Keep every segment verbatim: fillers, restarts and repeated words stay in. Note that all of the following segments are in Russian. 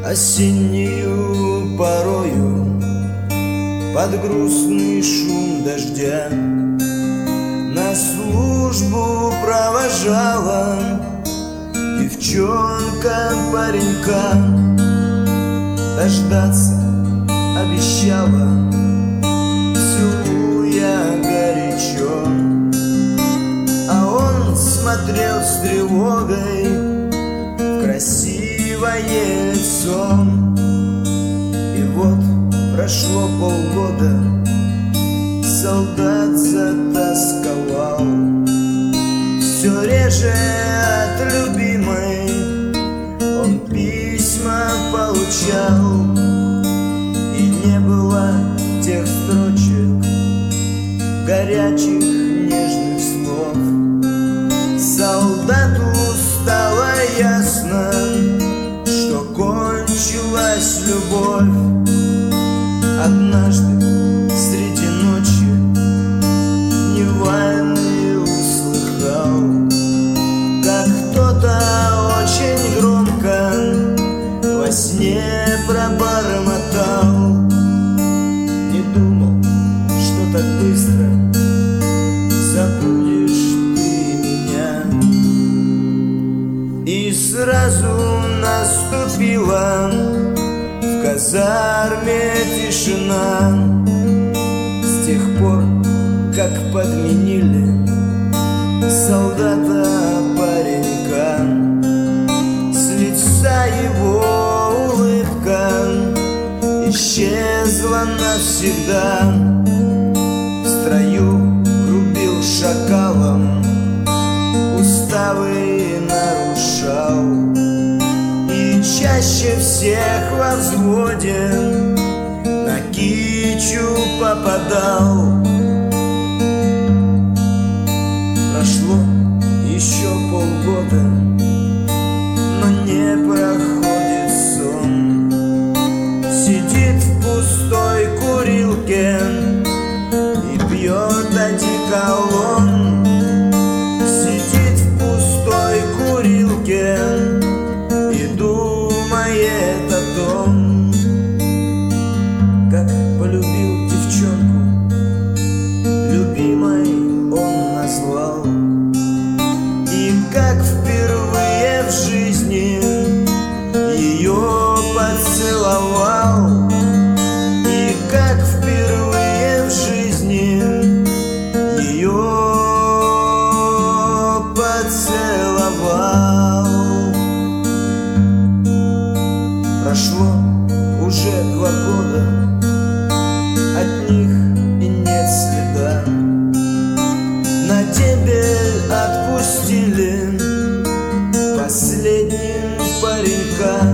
осеннею порою под грустный шум дождя на службу провожала девчонка паренька, дождаться обещала, целуя горячо. А он смотрел с тревогой в красивое лицо. И вот прошло полгода, солдат затасковал, все реже от любимой он письма получал. И не было тех строчек, горячих нежных слов. Солдату стало ясно, что кончилась любовь. Однажды среди ночи невольно услыхал, как кто-то очень громко во сне пробормотал. Не думал, что так быстро забудешь ты меня. И сразу наступила в казарме тишина. С тех пор, как подменили солдата паренька, с лица его улыбка исчезла навсегда. В строю рубил шакалом, уставы нарушал, и чаще всех во взводе на кичу попадал. Прошло еще полгода, но не проходит сон. Сидит в пустой курилке и пьет одеколон. Сидит в пустой курилке и думает о том, как полюбил девчонку, любимой он назвал. И как впервые в жизни ее поцеловал. И как впервые в жизни ее поцеловал. Прошло уже два года, от них и нет следа. На тебе отпустили последним паренька,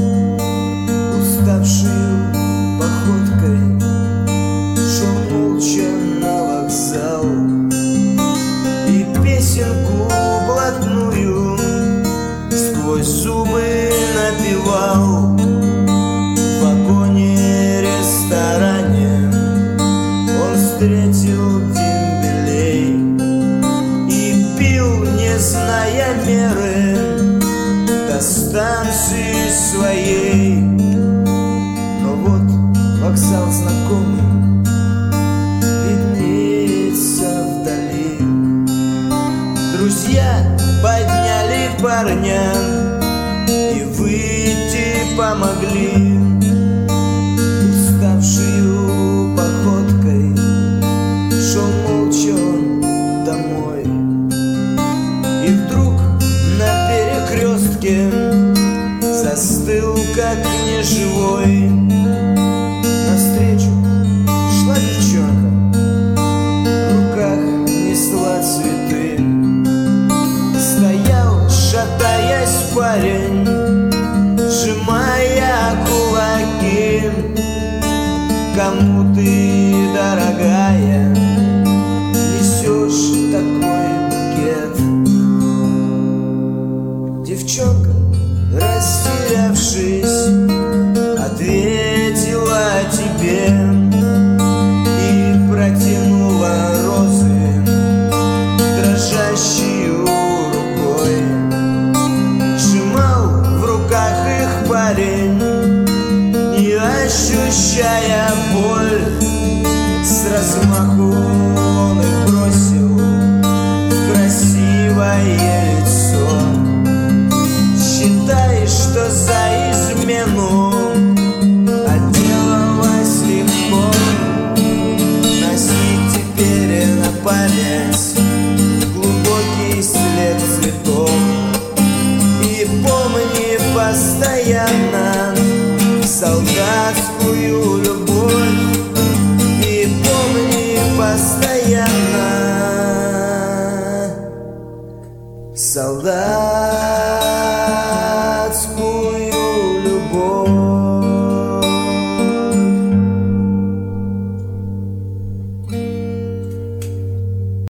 уставшую походкой шел молча на вокзал. И песенку блатную сквозь зубы напевал. В вагоне-ресторане он встретил дембелей и пил, не зная меры, до станции своей. Но вот вокзал знакомый виднеется вдали. Друзья подняли парня и выйти помогли. Уставшую походкой шел молча он домой. И вдруг на перекрестке застыл, как неживой. Навстречу шла девчонка, в руках несла цветы. Стоял, шатаясь, парень, сжимая кулаки. Кому ты, дорогая, несешь такой букет? Девчонка, растерявшись, ответила тебе и протянула розы дрожащую рукой. Сжимал в руках их парень, твое лицо. Считай, что за измену отделалась легко. Носи теперь на память глубокий след цветов. И помни постоянно солдатскую любовь. И помни постоянно солдат.